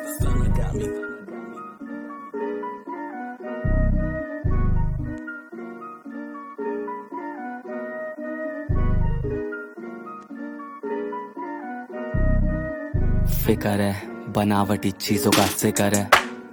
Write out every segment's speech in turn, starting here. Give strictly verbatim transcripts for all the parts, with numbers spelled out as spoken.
Stunner got me. फिकर है बनावटी चीजों का जिक्र है,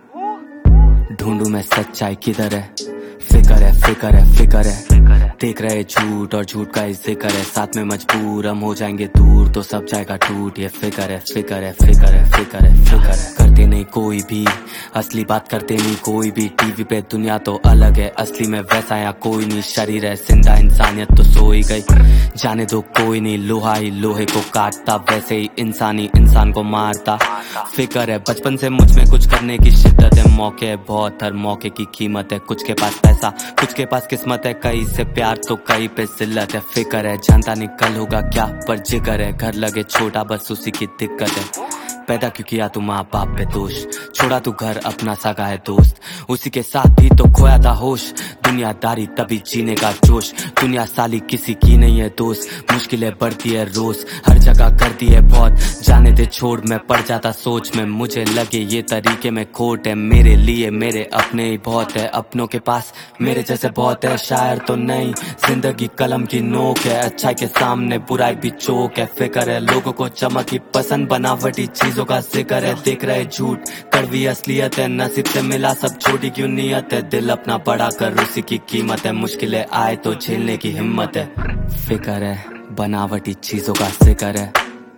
ढूंढू मैं सच्चाई किधर है। फिकर है फिकर है फिकर है देख रहे झूठ और झूठ का ही जिक्र है। साथ में मजबूर हम हो जाएंगे दूर तो सब जाएगा टूट। ये फिकर है फिकर है फिकर है फिकर है फिकर है करते नहीं कोई भी, असली बात करते नहीं कोई भी। टीवी पे दुनिया तो अलग है, असली में वैसा या कोई नहीं। शरीर है जिंदा इंसानियत तो सो ही गई, जाने दो कोई नहीं। लोहा ही लोहे को काटता, वैसे ही इंसानी इंसान को मारता। फिकर है बचपन से मुझ में कुछ करने की शिद्दत है। मौके है बहुत, हर मौके की कीमत है। कुछ के पास पैसा कुछ के पास किस्मत है, कई से प्यार तो कई पे जिल्लत है। फिकर है जानता नहीं कल होगा क्या, पर जिगर है घर लगे छोटा बस उसी की दिक्कत है। पैदा क्यों किया तू माँ बाप पे दोष, छोड़ा तू घर अपना सगा है दोस्त। उसी के साथ ही तो खोया था होश, दुनियादारी तभी जीने का जोश। दुनिया साली किसी की नहीं है दोस्त, मुश्किलें बढ़ती है रोज हर जगह करती है बहुत। जाने दे छोड़ मैं पड़ जाता सोच में, मुझे लगे ये तरीके में खोट है। मेरे लिए मेरे अपने ही बहुत है, अपनों के पास मेरे जैसे बहुत है। शायर तो नहीं जिंदगी कलम की नोक है, अच्छाई के सामने बुराई भी चोक है। फिकर है लोगों को चमक ही पसंद, बनावटी चीजों का जिक्र है। देख रहे झूठ कड़वी असलियत है, नसीब से मिला सब छोटी क्यों नियत है। दिल अपना बड़ा कर उसी की कीमत है, मुश्किलें आए तो झेलने की हिम्मत है। फिकर है बनावटी चीजों का जिक्र है,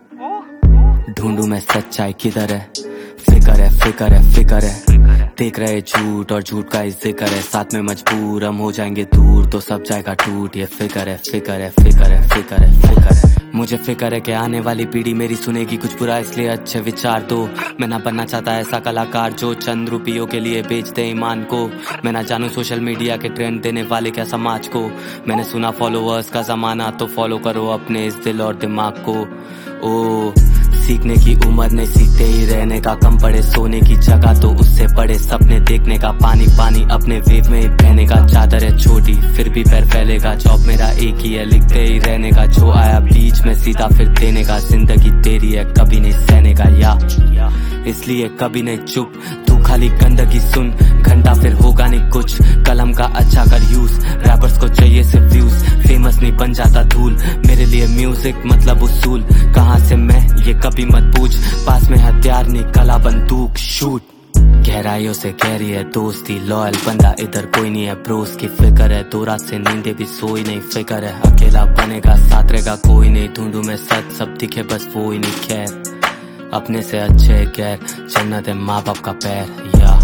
ढूंढू मैं सच्चाई किधर है। फिकर है फिकर है फिकर है देख रहे झूठ और झूठ का ही जिक्र है। साथ में मजबूर हम हो जाएंगे दूर तो सब जाएगा टूट। ये फिकर है फिकर है फिकर है फिकर है फिकर है मुझे फिकर है कि आने वाली पीढ़ी मेरी सुनेगी कुछ बुरा, इसलिए अच्छे विचार दो। मैं ना बनना चाहता ऐसा कलाकार जो चंद रुपयों के लिए बेच दे ईमान को। मैं ना जानू सोशल मीडिया के ट्रेंड देने वाले क्या समाज को। मैंने सुना फॉलोअर्स का जमाना, तो फॉलो करो अपने इस दिल और दिमाग को। ओ सीखने की उम्र नहीं, सीखते ही रहने का। कम पड़े सोने की जगह तो उससे बड़े सपने देखने का। पानी पानी अपने वेव में ही बहने का। चादर है छोटी फिर भी पैर फैलेगा, जॉब मेरा एक ही है लिखते ही रहने का। जो आया बीच में सीधा फिर देने का, जिंदगी तेरी है कभी नहीं सहने का। या इसलिए कभी नहीं चुप तू खाली गंदगी सुन, घंटा फिर होगा नहीं कुछ। कलम का अच्छा कर यूज, रैपर्स को चाहिए सिर्फ व्यूज। फेमस नहीं बन जाता धूल, मेरे लिए म्यूजिक मतलब उसूल। कहाँ से मैं ये कभी मत पूछ, पास में हथियार नहीं कला बंदूक शूट। गहराइयों से गहरी है दोस्ती, लॉयल बंदा इधर कोई नहीं है। ब्रोस की फिकर है, दो रात से नींदे भी सोई नहीं। फिकर है अकेला बनेगा साथ रहेगा कोई नहीं। ढूंढू मैं सच सब दिखे बस वो ही नहीं। खैर अपने से अच्छे गैर, जन्नत है माँ बाप का पैर। या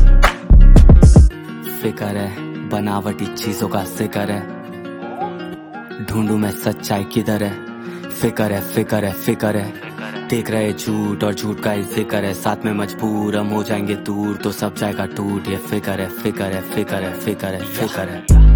फिकर है बनावटी चीजों का जिक्र है, ढूंढू मैं सच्चाई किधर है। फिकर है फिकर है फिकर है देख रहे झूठ और झूठ का ही जिक्र है। साथ में मजबूर हम हो जाएंगे दूर तो सब जाएगा टूट। ये फिकर है फिकर है फिकर है फिकर है फिकर है